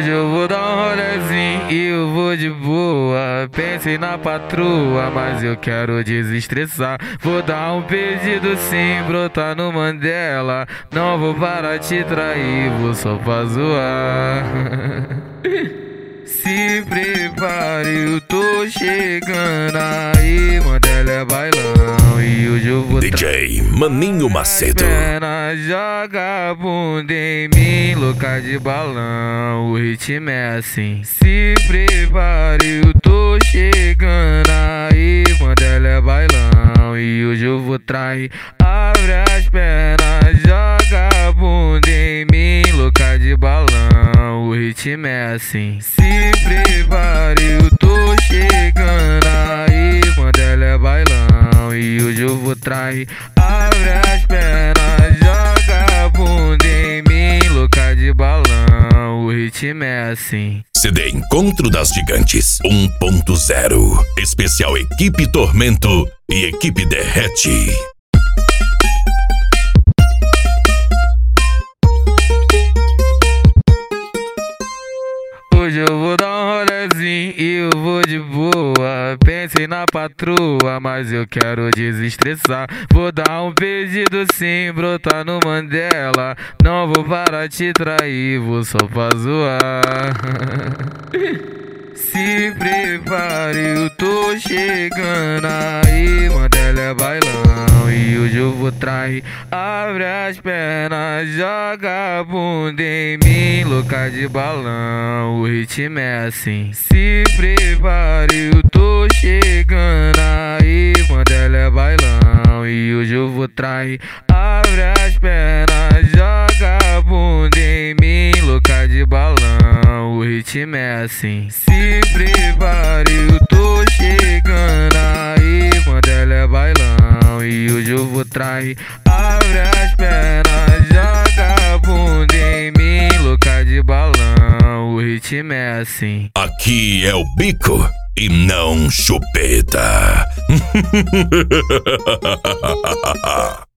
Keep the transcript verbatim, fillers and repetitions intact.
Hoje eu vou dar um rolezinho e eu vou de boa. Pensei na patroa, mas eu quero desestressar. Vou dar um pedido sim, brotar no Mandela. Não vou parar de te trair, vou só pra zoar. Se prepare, eu tô chegando aí. Mandela é bailão e hoje eu vou D J Maninho Macedo. Perna, joga a bunda em mim, louca de balão. O ritmo é assim. Se prepare, eu tô chegando aí. Mandela é bailão e hoje eu vou trair. Abre as pernas, joga a bunda em mim, louca de balão. O ritmo é assim. Se prepare, eu tô chegando aí. Mandela é bailão e hoje eu vou trair. Abre as pernas, joga a bunda em mim, louca de balão. O ritmo é assim. C D Encontro das Gigantes um ponto zero. Especial Equipe Tormento e Equipe Derrete. Hoje eu vou dar um rolezinho e eu vou de boa. Pensei na patroa, mas eu quero desestressar. Vou dar um pedido sim, brotar no Mandela. Não vou parar de te trair, vou só pra zoar. Se prepare, eu tô chegando aí. Mandela é bailão e hoje eu vou trair. Abre as pernas, joga a bunda em mim, louca de balão. O ritmo é assim. Se prepare, eu tô chegando aí. Mandela é bailão e hoje eu vou trair. Abre as pernas, joga a bunda em mim, louca de balão. O ritmo é assim. Se prepare, eu tô chegando aí. Mandela é bailão e hoje eu vou trair. Abre as pernas, joga a bunda em mim, louca de balão. O ritmo é assim. Aqui é o bico e não chupeta.